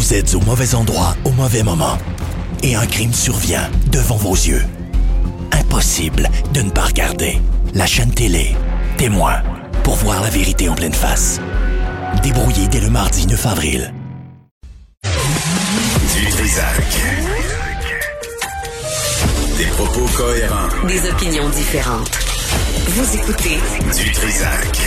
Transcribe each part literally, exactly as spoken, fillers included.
Vous êtes au mauvais endroit au mauvais moment. Et un crime survient devant vos yeux. Impossible de ne pas regarder. La chaîne télé, Témoin, pour voir la vérité en pleine face. Débrouillé dès le mardi neuf avril. Du Trisac. Des propos cohérents. Des opinions différentes. Vous écoutez Du Trisac.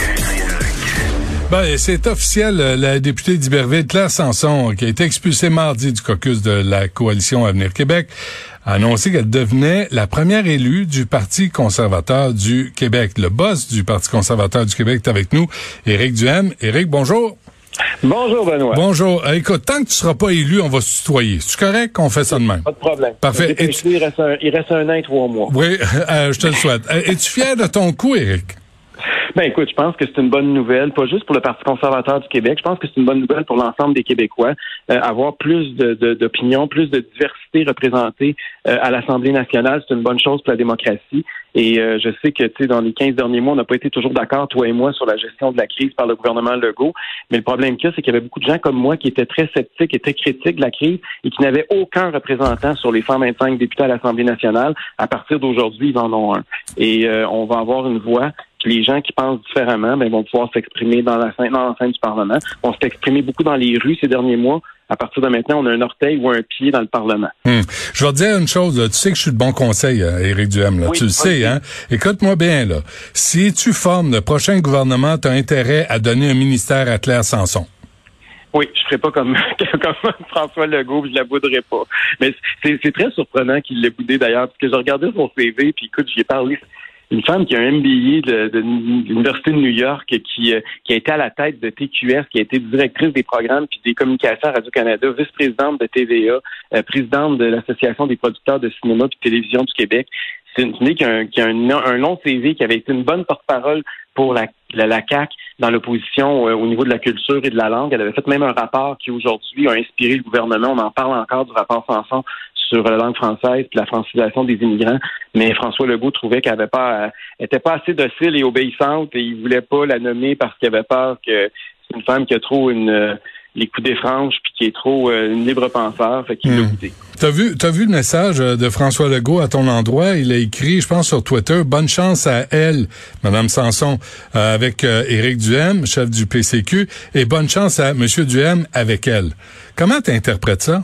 Ben, c'est officiel, la députée d'Iberville, Claire Sanson, qui a été expulsée mardi du caucus de la coalition Avenir Québec, a annoncé qu'elle devenait la première élue du Parti conservateur du Québec. Le boss du Parti conservateur du Québec est avec nous, Éric Duhem. Éric, bonjour. Bonjour, Benoît. Bonjour. Écoute, tant que tu seras pas élu, on va se tutoyer. C'est correct qu'on fait ça de même? Pas de problème. Parfait. Et tu... il, reste un, il reste un an et trois mois. Oui, euh, je te le souhaite. Es-tu fier de ton coup, Éric? Ben écoute, je pense que c'est une bonne nouvelle, pas juste pour le Parti conservateur du Québec, je pense que c'est une bonne nouvelle pour l'ensemble des Québécois, euh, avoir plus de, de, d'opinions, plus de diversité représentée euh, à l'Assemblée nationale, c'est une bonne chose pour la démocratie. Et euh, je sais que, tu sais, dans les quinze derniers mois, on n'a pas été toujours d'accord, toi et moi, sur la gestion de la crise par le gouvernement Legault. Mais le problème qu'il y a, c'est qu'il y avait beaucoup de gens comme moi qui étaient très sceptiques et très critiques de la crise et qui n'avaient aucun représentant sur les cent vingt-cinq députés à l'Assemblée nationale. À partir d'aujourd'hui, ils en ont un. Et euh, on va avoir une voix. Les gens qui pensent différemment ben, vont pouvoir s'exprimer dans la scène, dans l'enceinte du Parlement. On s'est exprimé beaucoup dans les rues ces derniers mois. À partir de maintenant, on a un orteil ou un pied dans le Parlement. Hum. Je vais te dire une chose. Là. Tu sais que je suis de bon conseil, hein, Éric Duhem. Là. Oui, tu le sais, oui. hein? Écoute-moi bien. Là. Si tu formes le prochain gouvernement, tu as intérêt à donner un ministère à Claire Sanson. Oui, je ferai pas comme, comme François Legault, je la bouderai pas. Mais c'est, c'est très surprenant qu'il l'ait boudé d'ailleurs, parce que j'ai regardé son C V, puis écoute, j'y ai parlé. Une femme qui a un M B A de, de, de l'Université de New York, qui, euh, qui a été à la tête de T Q S, qui a été directrice des programmes puis des communications à Radio-Canada, vice-présidente de T V A, euh, présidente de l'Association des producteurs de cinéma et de télévision du Québec. C'est une fille qui a, un, qui a un, un long C V, qui avait été une bonne porte-parole pour la, la, la C A Q dans l'opposition euh, au niveau de la culture et de la langue. Elle avait fait même un rapport qui, aujourd'hui, a inspiré le gouvernement. On en parle encore du rapport Sanson sur la langue française puis la francisation des immigrants. Mais François Legault trouvait qu'elle avait pas, elle était pas assez docile et obéissante et il voulait pas la nommer parce qu'il avait peur que c'est une femme qui a trop une, euh, les coups des franges puis qui est trop euh, une libre penseur. Fait qu'il Mmh. l'a goûté. T'as vu, t'as vu le message de François Legault à ton endroit? Il a écrit, je pense, sur Twitter, bonne chance à elle, Madame Sanson, euh, avec euh, Éric Duhem, chef du P C Q, et bonne chance à Monsieur Duhem avec elle. Comment t'interprètes ça?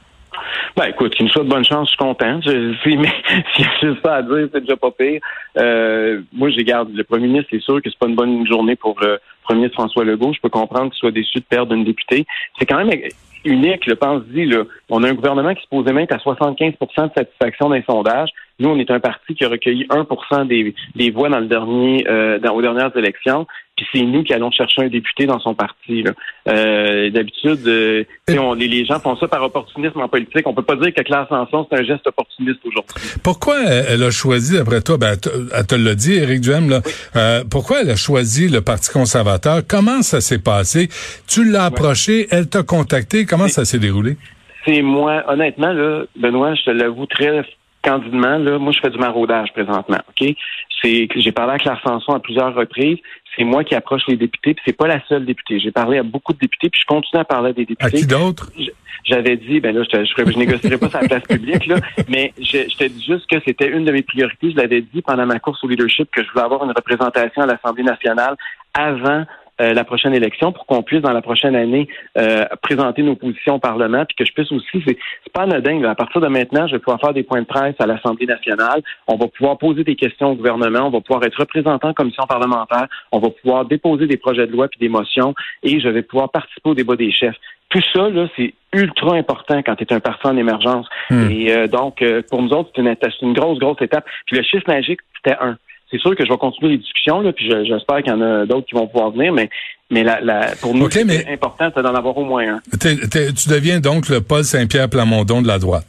Ben écoute, qu'il me souhaite bonne chance, je suis content. Je, si, mais s'il y a juste ça à dire, c'est déjà pas pire. Euh, moi, je garde le premier ministre, c'est sûr que c'est pas une bonne journée pour le premier ministre François Legault. Je peux comprendre qu'il soit déçu de perdre une députée. C'est quand même unique, le pense-y, là. On a un gouvernement qui se posait même à soixante-quinze pour cent de satisfaction dans les sondages. Nous, on est un parti qui a recueilli un pour cent des, des voix dans le dernier, euh, dans, aux dernières élections. Puis c'est nous qui allons chercher un député dans son parti. Là. Euh, d'habitude, euh, on, les, les gens font ça par opportunisme en politique. On peut pas dire que Claire Sanson, c'est un geste opportuniste aujourd'hui. Pourquoi elle a choisi, d'après toi, ben, elle te l'a dit, Éric Duhem, là, oui. euh, pourquoi elle a choisi le Parti conservateur? Comment ça s'est passé? Tu l'as approché, ouais. Elle t'a contacté, comment c'est, ça s'est déroulé? C'est moi, honnêtement, là, Benoît, je te l'avoue très candidement, là, moi, je fais du maraudage présentement, OK? C'est que j'ai parlé à Claire Sanson à plusieurs reprises. C'est moi qui approche les députés, puis c'est pas la seule députée. J'ai parlé à beaucoup de députés, puis je continue à parler à des députés. À qui d'autre? J'avais dit, ben là, je, je, je négocierai pas sur la place publique, là, mais je, je t'ai dit juste que c'était une de mes priorités. Je l'avais dit pendant ma course au leadership que je voulais avoir une représentation à l'Assemblée nationale avant Euh, la prochaine élection pour qu'on puisse, dans la prochaine année, euh, présenter nos positions au Parlement, puis que je puisse aussi, c'est, c'est pas anodin, là. À partir de maintenant, je vais pouvoir faire des points de presse à l'Assemblée nationale, on va pouvoir poser des questions au gouvernement, on va pouvoir être représentant en commission parlementaire, on va pouvoir déposer des projets de loi puis des motions, et je vais pouvoir participer au débat des chefs. Tout ça, là, c'est ultra important quand tu es un parti en émergence. Mmh. Et euh, donc, euh, pour nous autres, c'est une, c'est une grosse, grosse étape. Puis le chiffre magique, c'était un. C'est sûr que je vais continuer les discussions, là, puis je, j'espère qu'il y en a d'autres qui vont pouvoir venir, mais, mais la, la, pour nous, okay, c'est mais important c'est d'en avoir au moins un. T'es, t'es, tu deviens donc le Paul Saint-Pierre Plamondon de la droite.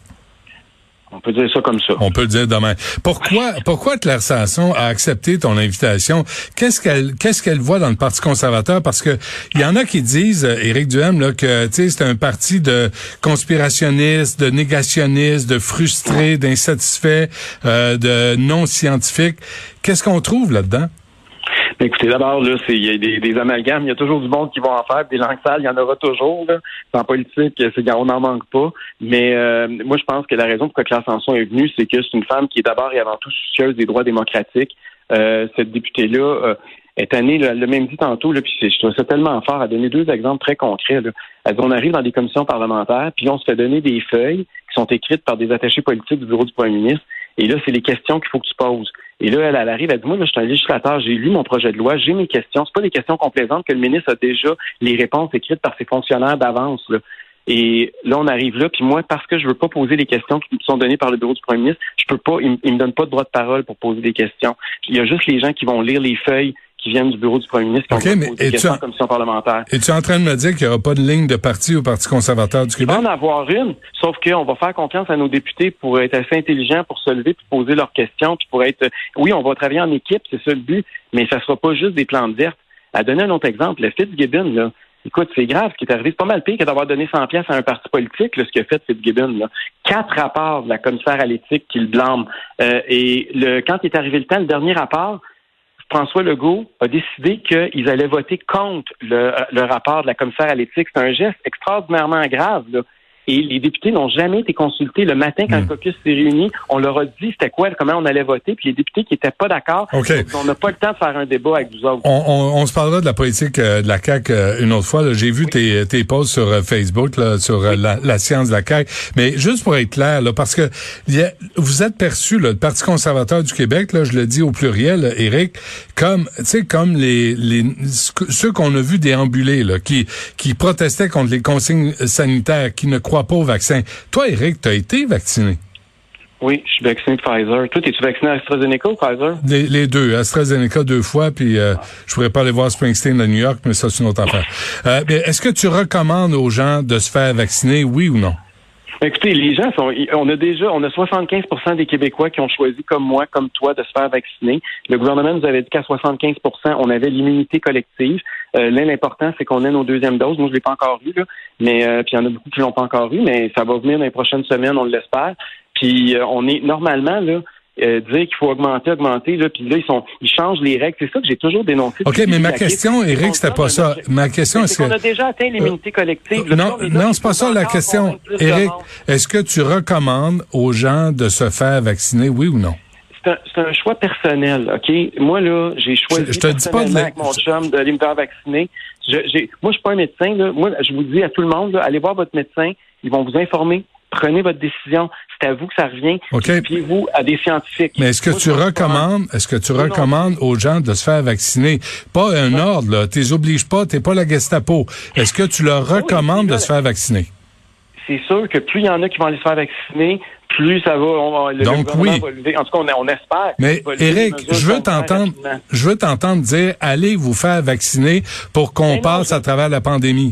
On peut dire ça comme ça. On peut le dire demain. Pourquoi, pourquoi Claire Sanson a accepté ton invitation? Qu'est-ce qu'elle, qu'est-ce qu'elle voit dans le Parti conservateur? Parce que il y en a qui disent, Éric Duhem, là, que, tu sais, c'est un parti de conspirationnistes, de négationnistes, de frustrés, d'insatisfaits, euh, de non-scientifiques. Qu'est-ce qu'on trouve là-dedans? Écoutez, d'abord, là, c'est, il y a des, des amalgames, il y a toujours du monde qui vont en faire, des langues sales, il y en aura toujours, là. En politique, c'est, on n'en manque pas. Mais euh, moi, je pense que la raison pour laquelle Claire Sanson est venue, c'est que c'est une femme qui est d'abord et avant tout soucieuse des droits démocratiques. Euh, cette députée-là euh, est année, elle l'a même dit tantôt, là, puis c'est, je trouve ça tellement fort, à donner deux exemples très concrets. Là. Elle dit, on arrive dans des commissions parlementaires, puis on se fait donner des feuilles qui sont écrites par des attachés politiques du bureau du premier ministre. Et là, c'est les questions qu'il faut que tu poses. Et là, elle, elle arrive, elle dit, moi, là, je suis un législateur, j'ai lu mon projet de loi, j'ai mes questions. C'est pas des questions complaisantes que le ministre a déjà les réponses écrites par ses fonctionnaires d'avance, là. Et là, on arrive là, puis moi, parce que je veux pas poser les questions qui me sont données par le bureau du premier ministre, je peux pas, il, il me donne pas de droit de parole pour poser des questions. Il y a juste les gens qui vont lire les feuilles qui viennent du bureau du premier ministre qui okay, vont mais poser des questions en commission parlementaire. Es-tu en train de me dire qu'il n'y aura pas de ligne de parti au Parti conservateur du Québec? Il va en avoir une, sauf qu'on va faire confiance à nos députés pour être assez intelligents, pour se lever, pour poser leurs questions, puis pour être... Oui, on va travailler en équipe, c'est ça le but, mais ça sera pas juste des plantes vertes. À donner un autre exemple, le Fitzgibbon, là, écoute, c'est grave ce qui est arrivé. C'est pas mal pire que d'avoir donné cent piastres à un parti politique, là, ce qu'a fait Fitzgibbon. Là. Quatre rapports de la commissaire à l'éthique qui le blâme. Euh, et le, quand il est arrivé le temps, le dernier rapport, François Legault a décidé qu'ils allaient voter contre le, le rapport de la commissaire à l'éthique. C'est un geste extraordinairement grave, là. Et les députés n'ont jamais été consultés. Le matin, quand mmh. le caucus s'est réuni, on leur a dit c'était quoi, comment on allait voter. Puis les députés qui étaient pas d'accord, okay. on n'a pas le temps de faire un débat avec vous autres. On, on, on se parlera de la politique euh, de la C A Q euh, une autre fois. Là. J'ai vu oui. tes, tes posts sur euh, Facebook, là, sur euh, oui. la, la science de la C A Q. Mais juste pour être clair, là, parce que y a, vous êtes perçu, là, le Parti conservateur du Québec, là, je le dis au pluriel, là, Éric, comme, tu sais, comme les, les ceux qu'on a vus déambuler, là, qui, qui protestaient contre les consignes sanitaires, qui ne croient pas au vaccin. Toi, Éric, tu as été vacciné? Oui, je suis vacciné de Pfizer. Toi, es-tu vacciné à AstraZeneca ou Pfizer? Les, les deux. AstraZeneca deux fois, puis euh, je pourrais pas aller voir Springsteen à New York, mais ça, c'est une autre affaire. Euh, mais est-ce que tu recommandes aux gens de se faire vacciner, oui ou non? Écoutez, les gens sont, on a déjà, on a soixante-quinze pour cent des Québécois qui ont choisi, comme moi, comme toi, de se faire vacciner. Le gouvernement nous avait dit qu'à soixante-quinze pour cent, on avait l'immunité collective. Euh, là, l'important, c'est qu'on ait nos deuxièmes doses. Moi, je l'ai pas encore eu, là. Mais, euh, puis il y en a beaucoup qui l'ont pas encore eu, mais ça va venir dans les prochaines semaines, on l'espère. Puis, euh, on est, normalement, là, Euh, dire qu'il faut augmenter, augmenter, là, puis là, ils sont, ils changent les règles. C'est ça que j'ai toujours dénoncé. OK, mais ma question, Éric, c'était pas ça. Ma question, est-ce que... on a déjà atteint l'immunité collective. Euh, non, non, c'est pas ça la question. Éric, est-ce que tu recommandes aux gens de se faire vacciner, oui ou non? C'est un, c'est un choix personnel, OK? Moi, là, j'ai choisi je, je te dis pas de la... avec mon chum d'aller me faire vacciner. Je, j'ai... Moi, je suis pas un médecin, là. Moi, je vous dis à tout le monde, là, allez voir votre médecin. Ils vont vous informer. Prenez votre décision. C'est à vous que ça revient. Okay. Fiez-vous à des scientifiques. Mais est-ce que Moi, tu recommandes, est-ce que tu non, recommandes non. aux gens de se faire vacciner? Pas un ouais. ordre, là. T'es oblige pas, t'es pas la Gestapo. Est-ce que tu leur recommandes oui, de se faire vacciner? C'est sûr que plus il y en a qui vont aller se faire vacciner, plus ça va, on, le Donc, oui. va lever. En tout cas, on, on espère. Mais, Éric, je veux t'entendre, je veux t'entendre dire, allez vous faire vacciner pour qu'on Mais passe non, je... à travers la pandémie.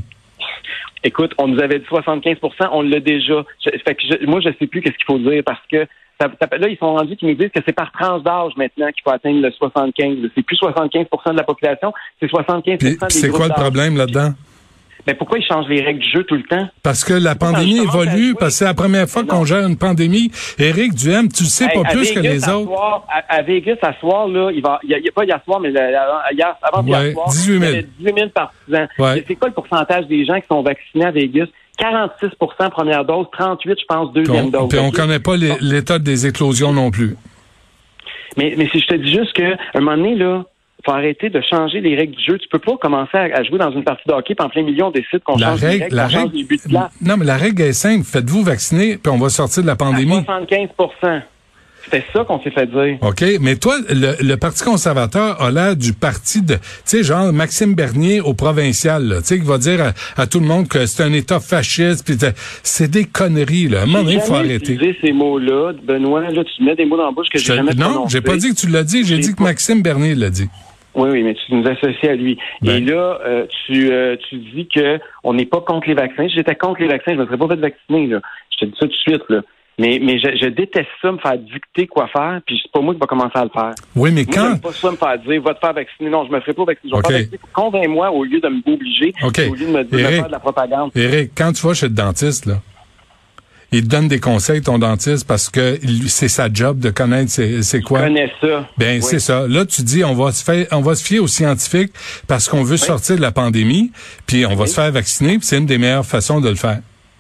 Écoute, on nous avait dit soixante-quinze pour cent, on l'a déjà. Je, fait que je, moi, je sais plus qu'est-ce qu'il faut dire parce que ça, ça, là, ils sont rendus qu'ils nous disent que c'est par tranche d'âge maintenant qu'il faut atteindre le soixante-quinze. C'est plus soixante-quinze pour cent de la population, c'est soixante-quinze pour cent Puis, des c'est quoi le problème là-dedans? Mais pourquoi ils changent les règles du jeu tout le temps? Parce que la pandémie évolue, parce que c'est la première fois qu'on gère une pandémie. Éric Duhem, tu le sais hey, pas plus Vegas, que les autres. Soir, à, à Vegas, à soir, là, il va, il y a, il y a pas hier soir, mais hier, avant ouais, hier soir, dix-huit mille. Il y avait dix-huit mille partisans. Ouais. C'est quoi le pourcentage des gens qui sont vaccinés à Vegas? quarante-six pour cent première dose, trente-huit, je pense, deuxième dose. Puis on okay? connaît pas les, l'état des éclosions non plus. Mais, mais si je te dis juste qu'à un moment donné, là, faut arrêter de changer les règles du jeu. Tu peux pas commencer à, à jouer dans une partie de hockey, puis en plein milieu, on décide qu'on la change règle, les règles, la qu'on règle, change les buts de place. Non, mais la règle est simple. Faites-vous vacciner, puis on va sortir de la pandémie. À soixante-quinze pour cent. C'était ça qu'on s'est fait dire. OK, mais toi, le, le Parti conservateur a l'air du parti de, tu sais, genre Maxime Bernier au provincial, tu sais, qui va dire à, à tout le monde que c'est un État fasciste, puis c'est des conneries, là. À un moment donné, il faut arrêter. J'ai jamais utilisé ces mots-là, Benoît, là, tu mets des mots dans la bouche que j'ai jamais prononcés. Non, j'ai pas dit que tu l'as dit, j'ai, j'ai dit pas... que Maxime Bernier l'a dit. Oui, oui, mais tu nous associes à lui. Ben. Et là, euh, tu euh, tu dis que on n'est pas contre les vaccins. Si j'étais contre les vaccins, je me serais pas fait vacciner, là. Je te dis ça tout de suite, là. Mais, mais je, je déteste ça, me faire dicter quoi faire, puis c'est pas moi qui va commencer à le faire. Oui, mais moi, quand... j'aime pas ça me faire dire, va te faire vacciner. Non, je me ferai pas vacciner. Je vais okay. faire vacciner. Convainc-moi au lieu de m'obliger, okay. au lieu de me dire Éric, de faire de la propagande. Éric, quand tu vas chez le dentiste, là, il te donne des conseils, ton dentiste, parce que il- c'est sa job de connaître c'est, c'est quoi. Je connais ça. Ben, Oui. c'est ça. Là, tu dis, on va se faire, on va se fier aux scientifiques parce qu'on veut Oui. sortir de la pandémie, puis on va Oui. se faire vacciner, puis c'est une des meilleures façons de le faire.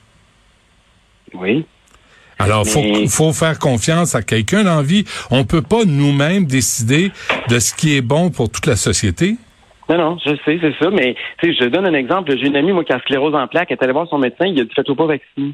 Oui. Alors, faut, Mais- faut faire confiance à quelqu'un dans la vie. On peut pas nous-mêmes décider de ce qui est bon pour toute la société. Non, non, je sais, c'est ça, mais tu sais, je donne un exemple. J'ai une amie, moi, qui a sclérose en plaques, elle est allée voir son médecin, il a dit faites-vous pas vacciner.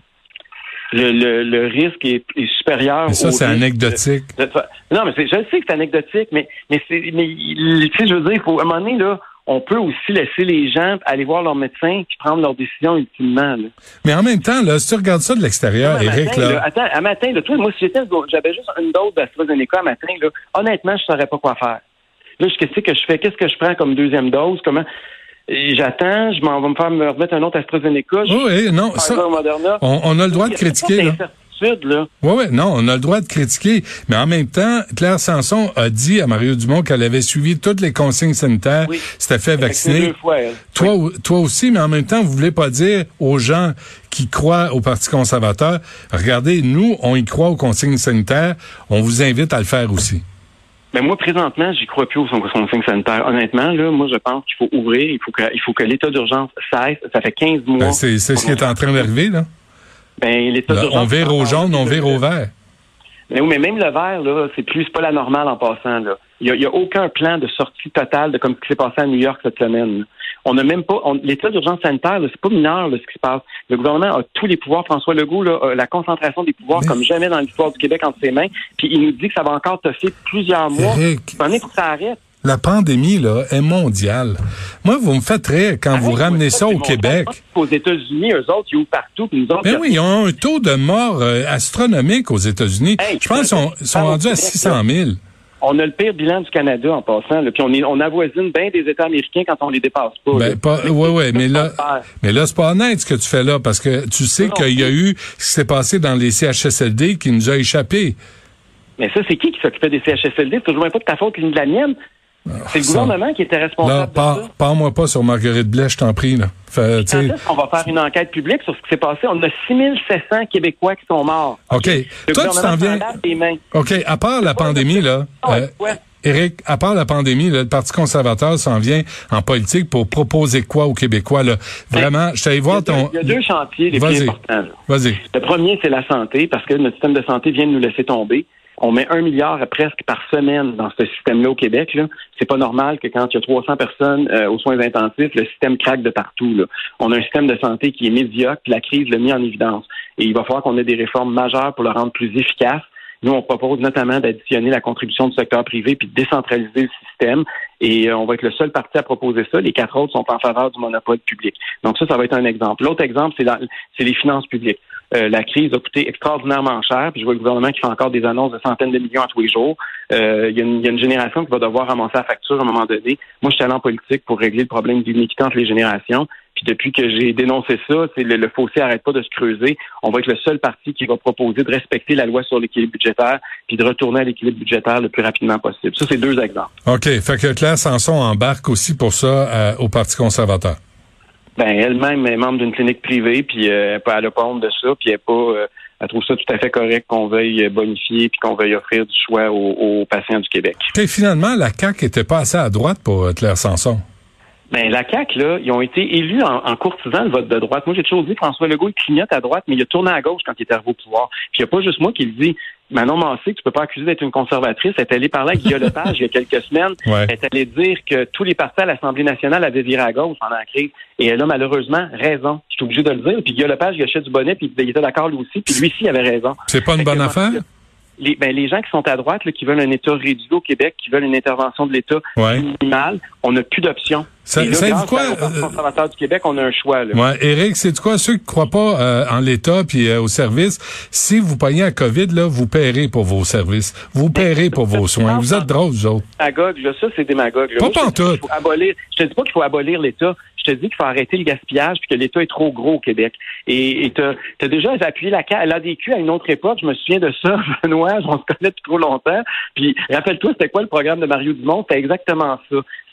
Le, le, le risque est, est supérieur. Mais ça, au c'est risque anecdotique. de- de- non, mais c'est, je sais que c'est anecdotique, mais, mais c'est, mais, il- tu sais, je veux dire, il faut, à un moment donné, là, on peut aussi laisser les gens aller voir leur médecin puis prendre leur décision ultimement, là. Mais en même temps, là, si tu regardes ça de l'extérieur, À Éric, matin, là, là, attends, à matin, là, toi, moi, si j'étais, j'avais juste une dose d'AstraZeneca à matin, là, honnêtement, je saurais pas quoi faire. Là, je- qu'est-ce que je fais? Qu'est-ce que je prends comme deuxième dose? Comment? Et j'attends, je m'en vais me faire me remettre un autre AstraZeneca. Je- oh, oui, non, Pfizer, ça, Moderna. on, on a le droit Il de y a toutes critiquer, sortes là. d'incertitudes, là. Oui, oui, non, on a le droit de critiquer. Mais en même temps, Claire Sanson a dit à Mario Dumont qu'elle avait suivi toutes les consignes sanitaires, Oui. s'était fait Elle a vacciné vacciner. deux fois, elle. Toi, ou- toi aussi, mais en même temps, vous voulez pas dire aux gens qui croient au Parti conservateur, regardez, nous, on y croit aux consignes sanitaires, on vous invite à le faire aussi. Mais moi, présentement, j'y crois plus aux consignes sanitaires. Honnêtement, là, moi, je pense qu'il faut ouvrir, il faut que, il faut que l'état d'urgence cesse. Ça fait quinze mois. Ben, c'est c'est ce qui est en train d'arriver, là. Ben, l'état Là, d'urgence. on vire au jaune, on vire au vert. Mais oui, mais même le vert, là, c'est plus, c'est pas la normale en passant, là. Il y a, il y a aucun plan de sortie totale de comme ce qui s'est passé à New York cette semaine, là. On n'a même pas, on- l'état d'urgence sanitaire, là, c'est pas mineur, là, ce qui se passe. Le gouvernement a tous les pouvoirs. François Legault, là, a la concentration des pouvoirs Mais- comme jamais dans l'histoire du Québec entre ses mains. Puis il nous dit que ça va encore toffer plusieurs mois. Éric, À un moment donné, il faut que ça arrête. la pandémie, là, est mondiale. Moi, vous me faites rire quand vous Arrête, ramenez moi, ça c'est au mon Québec. temps. Aux États-Unis, eux autres, ils ouvrent partout, puis nous autres. Ben oui, ils ont un taux de mort euh, astronomique aux États-Unis. Hey, Je pense qu'ils sont, ça- sont rendus à six cent mille. On a le pire bilan du Canada en passant, là, puis on, est, on avoisine bien des États américains quand on les dépasse pas. Ben, là. pas, ouais, ouais, mais là, faire. mais là, c'est pas honnête ce que tu fais là, parce que tu sais Non, qu'il y a non. eu ce qui s'est passé dans les C H S L D qui nous a échappé. Mais ça, c'est qui qui s'occupait des C H S L D? C'est toujours même pas de ta faute ni de la mienne. C'est le ça- gouvernement qui était Là, responsable de par- ça. parle-moi pas sur Marguerite Blais, je t'en prie, là. Fait, tu Quand sais, est-ce qu'on va faire une enquête publique sur ce qui s'est passé? On a six mille sept cents Québécois qui sont morts. OK. Le Toi, tu gouvernement t'en viens. s'en lave les mains. OK. À part la pandémie, là. Ah ouais, euh, ouais. Éric, à part la pandémie, là, le Parti conservateur s'en vient en politique pour proposer quoi aux Québécois, là? Vraiment, je t'allais voir Il y a deux- ton. Il y a deux chantiers les Vas-y. plus importants, là. Vas-y. Le premier, c'est la santé, parce que notre système de santé vient de nous laisser tomber. On met un milliard à presque par semaine dans ce système-là au Québec. Là. C'est pas normal que quand il y a trois cents personnes euh, aux soins intensifs, le système craque de partout. Là. On a un système de santé qui est médiocre, puis la crise l'a mis en évidence. Et il va falloir qu'on ait des réformes majeures pour le rendre plus efficace. Nous, on propose notamment d'additionner la contribution du secteur privé puis de décentraliser le système. Et euh, on va être le seul parti à proposer ça. Les quatre autres sont en faveur du monopole public. Donc ça, ça va être un exemple. L'autre exemple, c'est, dans, c'est les finances publiques. Euh, la crise a coûté extraordinairement cher. Puis je vois le gouvernement qui fait encore des annonces de centaines de millions à tous les jours. Euh, il y a une, il y a une génération qui va devoir ramasser la facture à un moment donné. Moi, je suis allé en politique pour régler le problème d'inéquité entre les générations. Puis depuis que j'ai dénoncé ça, c'est le, le fossé arrête pas de se creuser. On va être le seul parti qui va proposer de respecter la loi sur l'équilibre budgétaire puis de retourner à l'équilibre budgétaire le plus rapidement possible. Ça, c'est deux exemples. OK. Fait que Claire Sanson embarque aussi pour ça euh, au Parti conservateur. Ben elle-même est membre d'une clinique privée, puis euh, elle n'a pas honte de ça, puis elle, pas, euh, elle trouve ça tout à fait correct qu'on veuille bonifier puis qu'on veuille offrir du choix aux, aux patients du Québec. Puis finalement, la C A Q était pas assez à droite pour euh, Claire Sanson. Ben la C A Q, là, ils ont été élus en, en courtisant le vote de droite. Moi, j'ai toujours dit François Legault, il clignote à droite, mais il a tourné à gauche quand il est arrivé au pouvoir. Puis il n'y a pas juste moi qui le dis. Manon Massé, tu peux pas accuser d'être une conservatrice. Elle est allée parler avec Guillaume Lepage il y a quelques semaines. Ouais. Elle est allée dire que tous les partis à l'Assemblée nationale avaient viré à gauche pendant la crise. Et elle a malheureusement raison. Je suis obligé de le dire. Puis Guillaume Lepage, il achète du bonnet, puis il était d'accord lui aussi. Puis lui aussi, il avait raison. C'est pas une Fait bonne que, affaire? Les, ben, les gens qui sont à droite, là, qui veulent un État réduit au Québec, qui veulent une intervention de l'État Ouais. minimale, on n'a plus d'options. Ça- Et là, savez-vous grâce quoi, au Parti euh, conservateur du Québec, on a un choix. Là. Ouais, Éric, c'est quoi? Ceux qui croient pas euh, en l'État puis euh, au service, si vous pognez la COVID, là, vous paierez pour vos services. Vous paierez pour vos soins. Vous êtes drôles, vous autres. Démagogue, là, ça, c'est démagogue. Là. Pas Moi, je te dis pantoute. qu'il faut abolir- Je te dis pas qu'il faut abolir l'État. Je te dis qu'il faut arrêter le gaspillage puis que l'État est trop gros au Québec. Et tu as déjà appuyé la l'A D Q à une autre époque. Je me souviens de ça, Benoît. On se connaît depuis trop longtemps. Puis rappelle-toi, c'était quoi le programme de Mario Dumont? C'était exactement ça.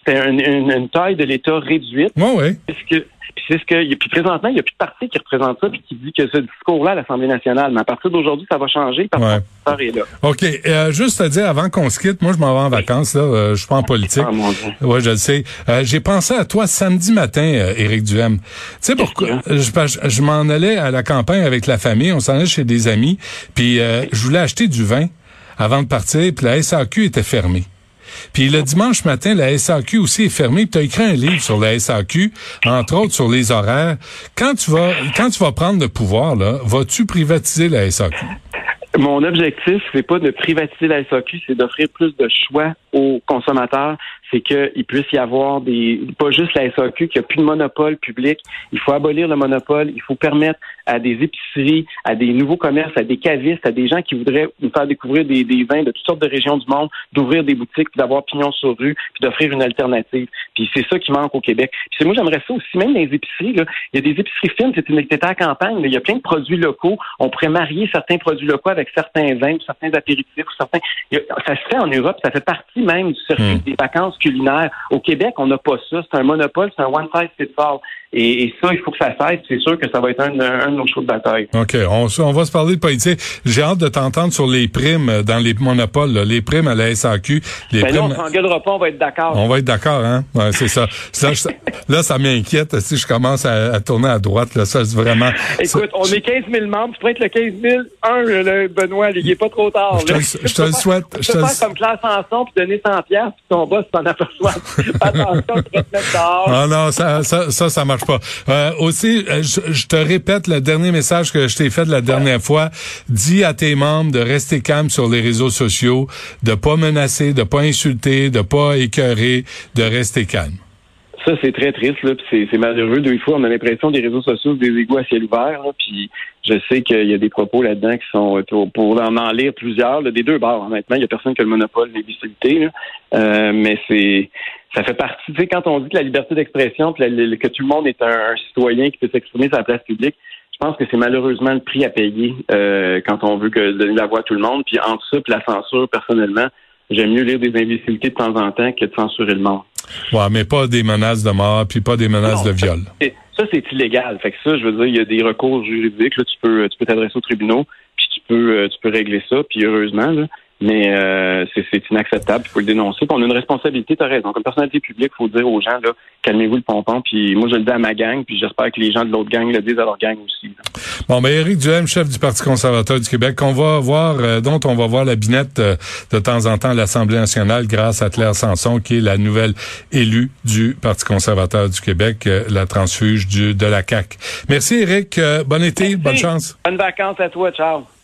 c'est une, une, une taille de l'État réduite. Oui, oui. Puisque, puis c'est ce que, puis présentement, il n'y a plus de parti qui représente ça puis qui dit que ce discours-là à l'Assemblée nationale. Mais à partir d'aujourd'hui, ça va changer parce ouais. que le est là. OK. Euh, juste te dire, avant qu'on se quitte, moi, je m'en vais en vacances, là. Euh, je suis pas en politique. Ah, mon Dieu. Ouais, je le sais. Euh, j'ai pensé à toi samedi matin, euh, Éric Duhem. Tu sais pourquoi? Je, je, je m'en allais à la campagne avec la famille. On s'en allait chez des amis. Puis, euh, je voulais acheter du vin avant de partir. Puis, la S A Q était fermée. Puis le dimanche matin, la S A Q aussi est fermée. Puis tu as écrit un livre sur la S A Q, entre autres sur les horaires. Quand tu vas quand tu vas prendre le pouvoir, là, vas-tu privatiser la S A Q? Mon objectif, c'est pas de privatiser la S A Q, c'est d'offrir plus de choix aux consommateurs. C'est qu'il puisse y avoir des, pas juste la S A Q, qu'il n'y a plus de monopole public. Il faut abolir le monopole. Il faut permettre à des épiceries, à des nouveaux commerces, à des cavistes, à des gens qui voudraient nous faire découvrir des, des vins de toutes sortes de régions du monde, d'ouvrir des boutiques, puis d'avoir pignon sur rue, puis d'offrir une alternative. Puis c'est ça qui manque au Québec. Puis moi, j'aimerais ça aussi, même dans les épiceries, là. Il y a des épiceries fines, c'est une activité à campagne, mais il y a plein de produits locaux. On pourrait marier certains produits locaux avec certains vins, ou certains apéritifs, ou certains. Ça se fait en Europe, ça fait partie même du circuit mmh. des vacances culinaires. Au Québec, on n'a pas ça. C'est un monopole, c'est un one size fits all. Et, et ça, il faut que ça cesse. C'est sûr que ça va être un, un de nos chevaux de bataille. OK. On, on va se parler de politique. J'ai hâte de t'entendre sur les primes dans les monopoles, là. Les primes à la S A Q. Les ben primes... là, on s'engueulera pas, on va être d'accord. On va être d'accord, hein? Ouais, c'est ça. Là, je, là, ça m'inquiète. Si je commence à, à tourner à droite, là, ça, c'est vraiment... Écoute, ça... on est quinze mille membres. Tu pourrais être le quinze mille un, le Benoît. Il est pas trop tard. Je te, je te le souhaite. Je te faire comme Claire Sanson puis donner cent piastres puis ton boss t'en aperçoit. Attention, tu vas te mettre dehors. Ah non, ça, ça, ça, ça marche pas. Euh, aussi, je, je te répète le dernier message que je t'ai fait la dernière ouais. fois. Dis à tes membres de rester calmes sur les réseaux sociaux, de pas menacer, de pas insulter, de pas écœurer, de rester calme. Ça, c'est très triste, là, puis c'est, c'est malheureux. Deux fois, on a l'impression des réseaux sociaux, des égouts à ciel ouvert, là, puis je sais qu'il y a des propos là-dedans qui sont, pour, pour en, en lire plusieurs, là, des deux bords, honnêtement. Il y a personne qui a le monopole des visibilités, là. Euh, mais c'est, ça fait partie, tu sais, quand on dit que la liberté d'expression, que, la, que tout le monde est un, un citoyen qui peut s'exprimer sur la place publique, je pense que c'est malheureusement le prix à payer euh, quand on veut que donner la voix à tout le monde. Puis entre ça et la censure, personnellement, j'aime mieux lire des imbécilités de temps en temps que de censurer le monde. Ouais, mais pas des menaces de mort, puis pas des menaces non, de viol. Ça, ça, c'est illégal. Fait que ça, je veux dire, il y a des recours juridiques. Là, tu peux, tu peux t'adresser aux tribunaux, puis tu peux, tu peux régler ça. Puis heureusement, là, mais euh, c'est, c'est inacceptable. Il faut le dénoncer. Puis on a une responsabilité, t'as raison. Comme personnalité publique, il faut dire aux gens, là, calmez-vous le pompon. Puis moi, je le dis à ma gang, puis j'espère que les gens de l'autre gang le disent à leur gang aussi. Là. Bon, ben Éric Duhem, chef du Parti conservateur du Québec, qu'on va voir, euh, dont on va voir la binette euh, de temps en temps à l'Assemblée nationale grâce à Claire Sanson, qui est la nouvelle élue du Parti conservateur du Québec, euh, la transfuge du, de la C A Q. Merci Éric. Euh, bon été, Merci. bonne chance. Bonnes vacances à toi. Ciao.